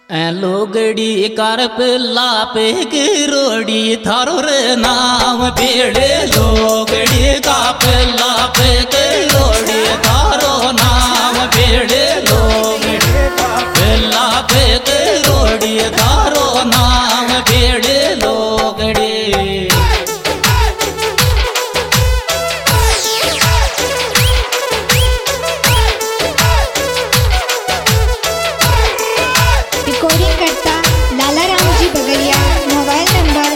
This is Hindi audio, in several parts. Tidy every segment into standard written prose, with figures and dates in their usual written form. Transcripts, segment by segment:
लोगड़ी कर पिल्ला पे की रोड़ी थारो रे नाम पीड़े लोगड़ी का पिल्ला पे की रोड़ी थारो नाम पीड़े लोगड़ी का पिल्ला पे की रोड़ी थारो नाम पीड़े लोगड़ी रिकॉर्डिंग करता लालाराम जी बगलिया। मोबाइल नंबर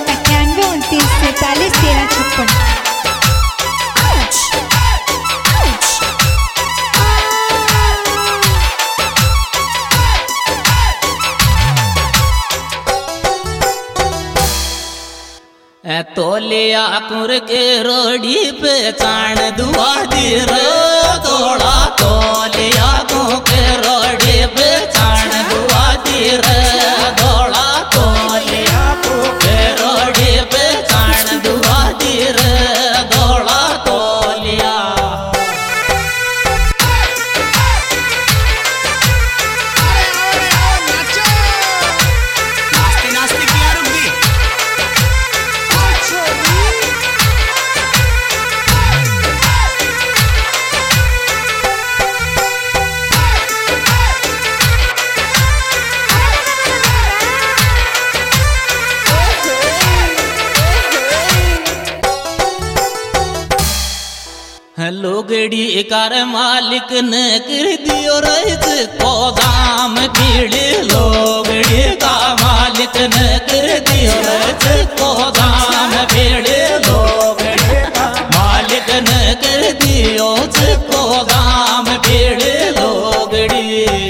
9829 तोलिया कुर के रोड़ी पे चाण दुआ दी रे थोड़ा तोलिया को के रोड़ी पे चाण दुआ दी रे थोड़ा तोलिया को के रोड़ी पे चाण दुआ दी रे थोड़ा तोलिया लोगड़ी कर मालिक ने कर दियो रईस को दाम पीड़े लोगड़ी का मालिक ने कर दियो रईस को दाम पीड़े लोगड़ी का मालिक ने कर दियो को दाम पीड़े लोगड़ी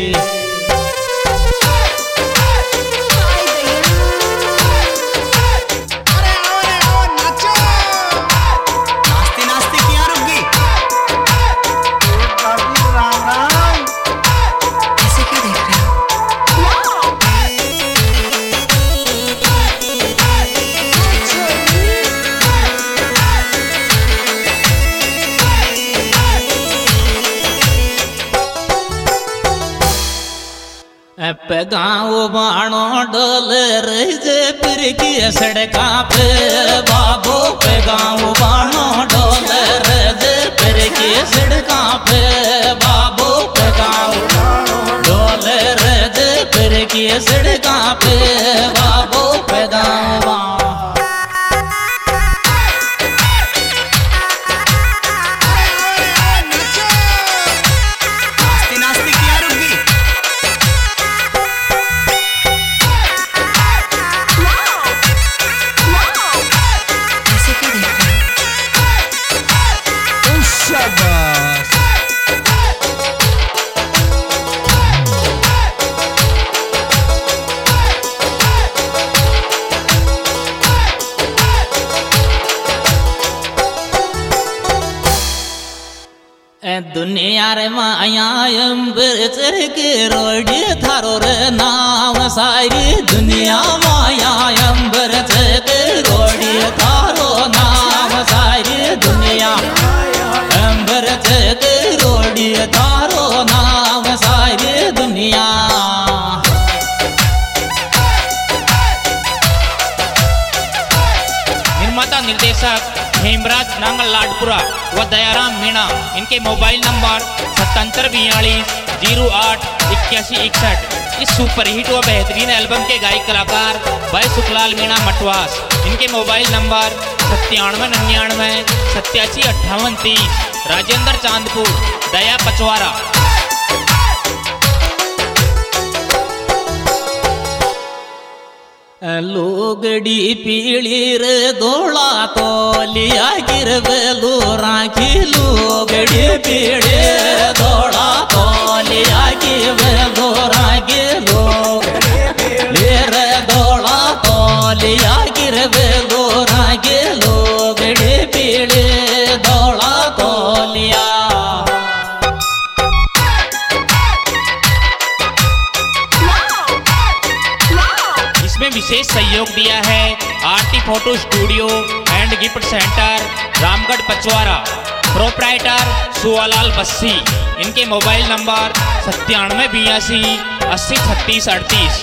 गाँव बाणो डोल रही जे फिर की सड़का पे बाबू पे गाँव बाणो डोल रही जे फिर की सड़का पे बाबू पे गाँव डोल रही जे फिर की सड़का पे बाबू पे गाँव दुनिया रे माया अंबर के रोड़ी थारो रे नाम सारी दुनिया माया अंबर के रोड़ी थारो नाम सारी दुनिया अंबर के रोड़ी थारो नाम सारी दुनिया निर्माता निर्देशक हेमराज नांगल लाडपुरा व दयाराम मीणा। इनके मोबाइल नंबर 7742088161। इस सुपरहिट व बेहतरीन एल्बम के गायक कलाकार भाई सुखलाल मीणा मटवास। इनके मोबाइल नंबर 9799875830। राजेंद्र चांदपुर दया पचवारा। लोगड़ी पीली रे धोला तोलिया गिरवेलो राखी लोगड़ी पीड़े धोला तोलिया गिरवेलो राखी लोगड़ी रे धोला तोलिया गिरवेलो राखी लोगड़ी पीड़े धोला तोलिया विशेष सहयोग दिया है Aarti photo studio and gift centre Ramgarh Pachwara. Proprietor Suwalal Bassi. इनके मोबाइल नंबर 9782803638।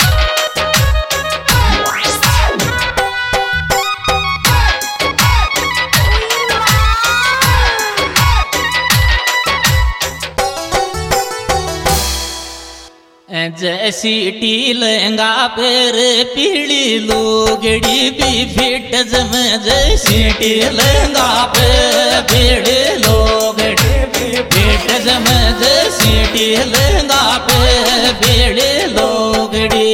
जैसी टी लहंगा पेर पीली लुगड़ी भी फिट जम, जैसी टी लहंगा पे पीली लुगड़ी भी फिट जम, जैसी टी लहंगा पे पीली लुगड़ी।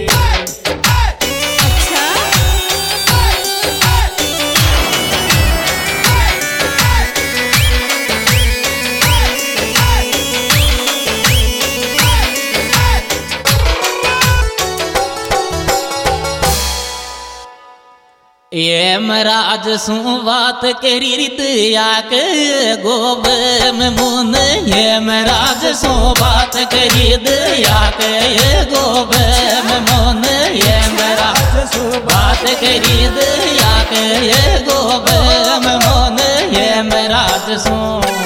ये महाराज सु बात करी रीत आके गोबे में मुन, ये महाराज सु बात करी दया के गोबे में मुन, ये महाराज सु बात करी दया के गोबे में मुन, ये महाराज सु